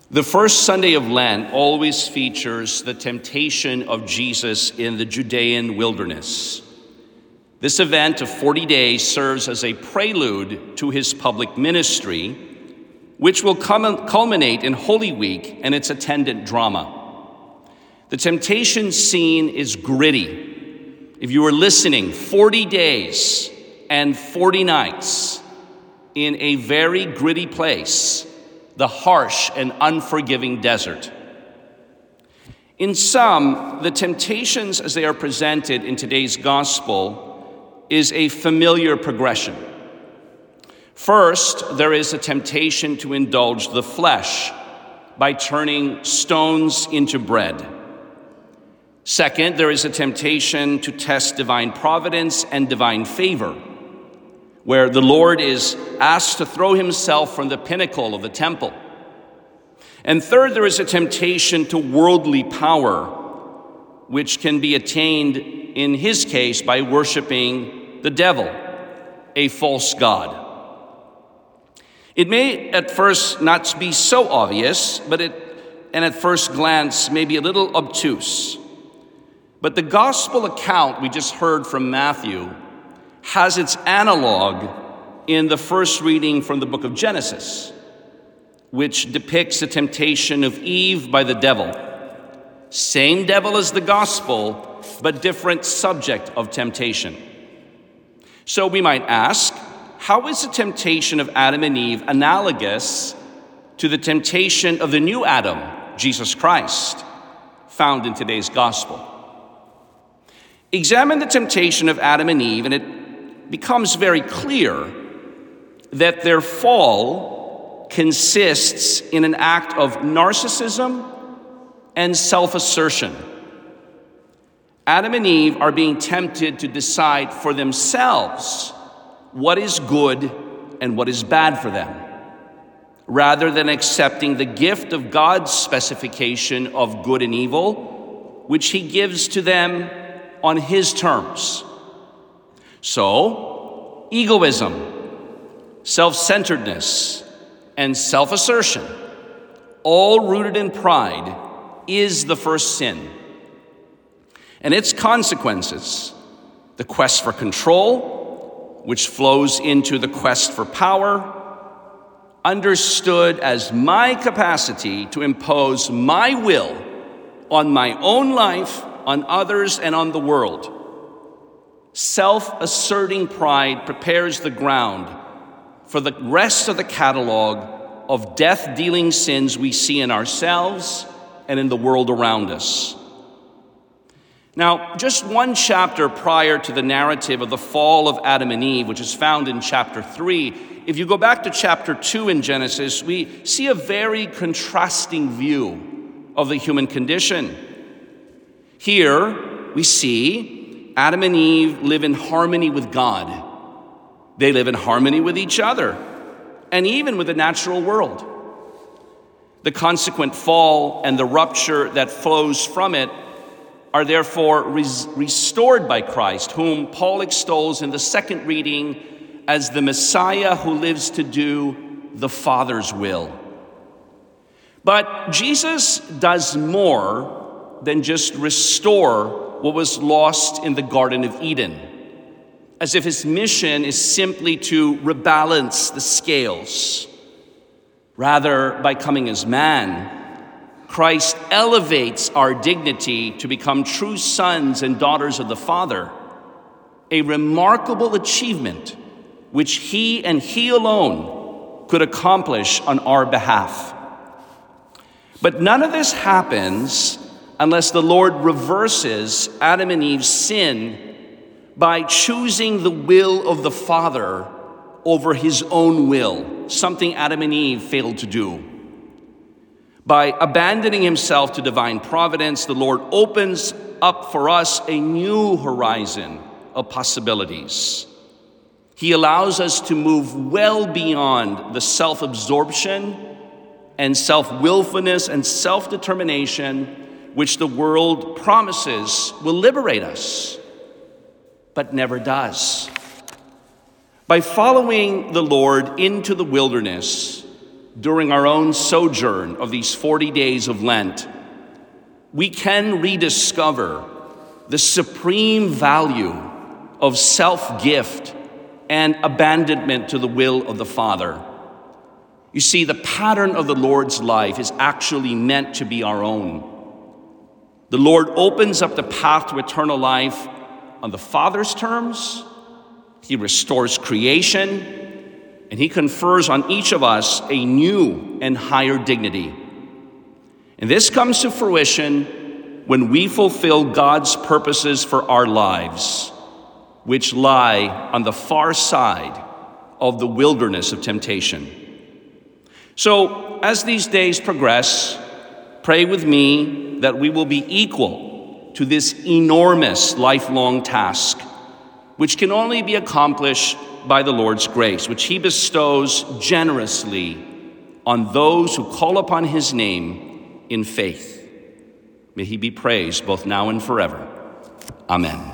The first Sunday of Lent always features the temptation of Jesus in the Judean wilderness. This event of 40 days serves as a prelude to his public ministry, which will culminate in Holy Week and its attendant drama. The temptation scene is gritty. If you were listening, 40 days and 40 nights in a very gritty place, the harsh and unforgiving desert. In sum, the temptations as they are presented in today's gospel is a familiar progression. First, there is a temptation to indulge the flesh by turning stones into bread. Second, there is a temptation to test divine providence and divine favor, where the Lord is asked to throw himself from the pinnacle of the temple. And third, there is a temptation to worldly power, which can be attained, in his case, by worshiping the devil, a false god. It may at first not be so obvious, and at first glance may be a little obtuse. But the gospel account we just heard from Matthew has its analog in the first reading from the book of Genesis, which depicts the temptation of Eve by the devil. Same devil as the gospel, but different subject of temptation. So we might ask, how is the temptation of Adam and Eve analogous to the temptation of the new Adam, Jesus Christ, found in today's gospel? Examine the temptation of Adam and Eve, and it becomes very clear that their fall consists in an act of narcissism and self-assertion. Adam and Eve are being tempted to decide for themselves what is good and what is bad for them, rather than accepting the gift of God's specification of good and evil, which he gives to them on his terms. So, egoism, self-centeredness, and self-assertion, all rooted in pride, is the first sin. And its consequences, the quest for control, which flows into the quest for power, understood as my capacity to impose my will on my own life, on others, and on the world. Self-asserting pride prepares the ground for the rest of the catalog of death-dealing sins we see in ourselves and in the world around us. Now, just one chapter prior to the narrative of the fall of Adam and Eve, which is found in chapter 3, if you go back to chapter 2 in Genesis, we see a very contrasting view of the human condition. Here, we see Adam and Eve live in harmony with God. They live in harmony with each other, and even with the natural world. The consequent fall and the rupture that flows from it are therefore restored by Christ, whom Paul extols in the second reading as the Messiah who lives to do the Father's will. But Jesus does more than just restore what was lost in the Garden of Eden, as if his mission is simply to rebalance the scales. Rather, by coming as man, Christ elevates our dignity to become true sons and daughters of the Father, a remarkable achievement which he and he alone could accomplish on our behalf. But none of this happens unless the Lord reverses Adam and Eve's sin by choosing the will of the Father over his own will, something Adam and Eve failed to do. By abandoning himself to divine providence, the Lord opens up for us a new horizon of possibilities. He allows us to move well beyond the self-absorption and self-willfulness and self-determination which the world promises will liberate us, but never does. By following the Lord into the wilderness, during our own sojourn of these 40 days of Lent, we can rediscover the supreme value of self-gift and abandonment to the will of the Father. You see, the pattern of the Lord's life is actually meant to be our own. The Lord opens up the path to eternal life on the Father's terms. He restores creation, and he confers on each of us a new and higher dignity. And this comes to fruition when we fulfill God's purposes for our lives, which lie on the far side of the wilderness of temptation. So, as these days progress, pray with me that we will be equal to this enormous lifelong task, which can only be accomplished by the Lord's grace, which he bestows generously on those who call upon his name in faith. May he be praised both now and forever. Amen.